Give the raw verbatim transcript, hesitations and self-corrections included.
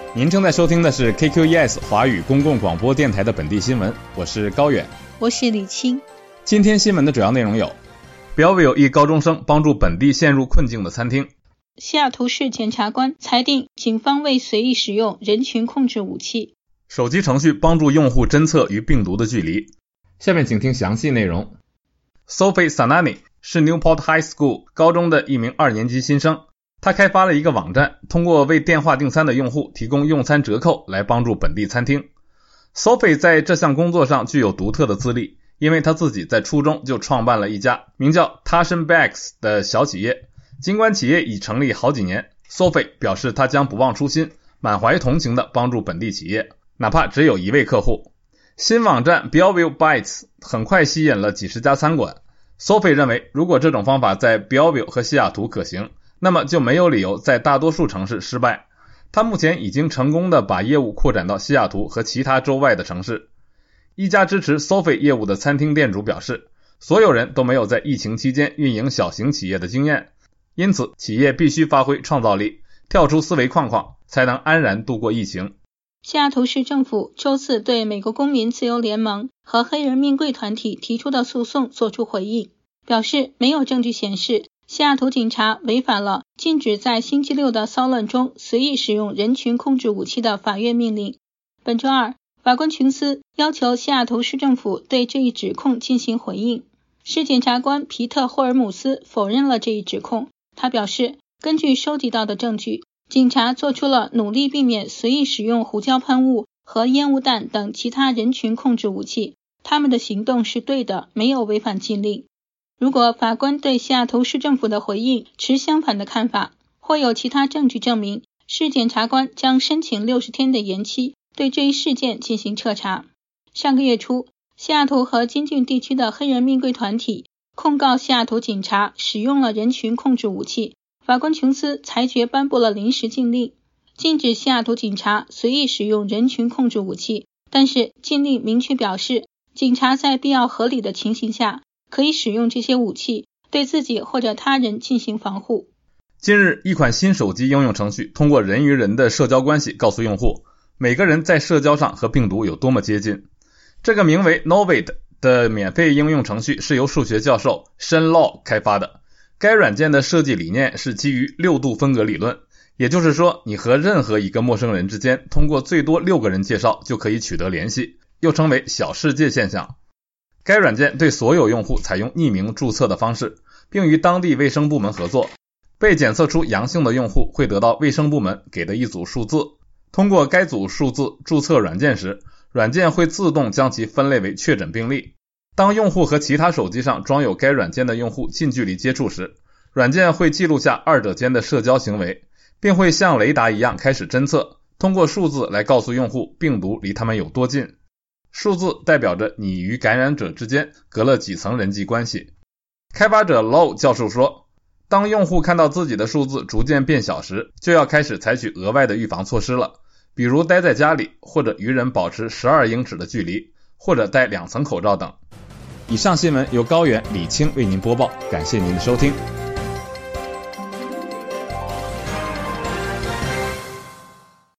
您正在收听的是 K Q E S 华语公共广播电台的本地新闻，我是高远， 我是李青。 今天新闻的主要内容有 Belleville 一高中生帮助本地陷入困境的餐厅， 西雅图市检察官裁定警方未随意使用人群控制武器， 手机程序帮助用户侦测与病毒的距离。下面请听详细内容。 Sophie Sanani 是 Newport High School 高中的一名二年级新生，他开发了一个网站，通过为电话订餐的用户提供用餐折扣来帮助本地餐厅。 Sophie 在这项工作上具有独特的资历，因为他自己在初中就创办了一家名叫 Tashin Bags 的小企业。尽管企业已成立好几年， Sophie 表示他将不忘初心，满怀同情地帮助本地企业，哪怕只有一位客户。新网站 Belleville Bites 很快吸引了几十家餐馆。 Sophie 认为，如果这种方法在 Belleville 和西雅图可行，那么就没有理由在大多数城市失败。他目前已经成功地把业务扩展到西雅图和其他州外的城市。一家支持 Sophie 业务的餐厅店主表示，所有人都没有在疫情期间运营小型企业的经验，因此企业必须发挥创造力，跳出思维框框，才能安然度过疫情。 西雅图市政府周四对美国公民自由联盟和黑人命贵团体提出的诉讼作出回应，表示没有证据显示西雅图警察违反了禁止在星期六的骚乱中随意使用人群控制武器的法院命令。本周二，法官琼斯要求西雅图市政府对这一指控进行回应。市检察官皮特·霍尔姆斯否认了这一指控，他表示，根据收集到的证据，警察做出了努力避免随意使用胡椒喷雾和烟雾弹等其他人群控制武器，他们的行动是对的，没有违反禁令。如果法官对西雅图市政府的回应持相反的看法，或有其他证据证明，市检察官将申请六十天的延期，对这一事件进行彻查。上个月初，西雅图和金郡地区的黑人命贵团体控告西雅图警察使用了人群控制武器，法官琼斯裁决颁布了临时禁令，禁止西雅图警察随意使用人群控制武器，但是禁令明确表示，警察在必要合理的情形下可以使用这些武器对自己或者他人进行防护。 近日，一款新手机应用程序通过人与人的社交关系告诉用户，每个人在社交上和病毒有多么接近。这个名为 Novid 的免费应用程序是由数学教授 Shen Law 开发的。该软件的设计理念是基于六度分隔理论，也就是说，你和任何一个陌生人之间通过最多六个人介绍就可以取得联系，又称为小世界现象。该软件对所有用户采用匿名注册的方式，并与当地卫生部门合作。被检测出阳性的用户会得到卫生部门给的一组数字，通过该组数字注册软件时，软件会自动将其分类为确诊病例。当用户和其他手机上装有该软件的用户近距离接触时，软件会记录下二者间的社交行为，并会像雷达一样开始侦测，通过数字来告诉用户病毒离他们有多近。数字代表着你与感染者之间隔了几层人际关系。开发者 Low 教授说，当用户看到自己的数字逐渐变小时，就要开始采取额外的预防措施了，比如待在家里，或者与人保持十二英尺的距离，或者戴两层口罩等。以上新闻由高原、李青为您播报，感谢您的收听。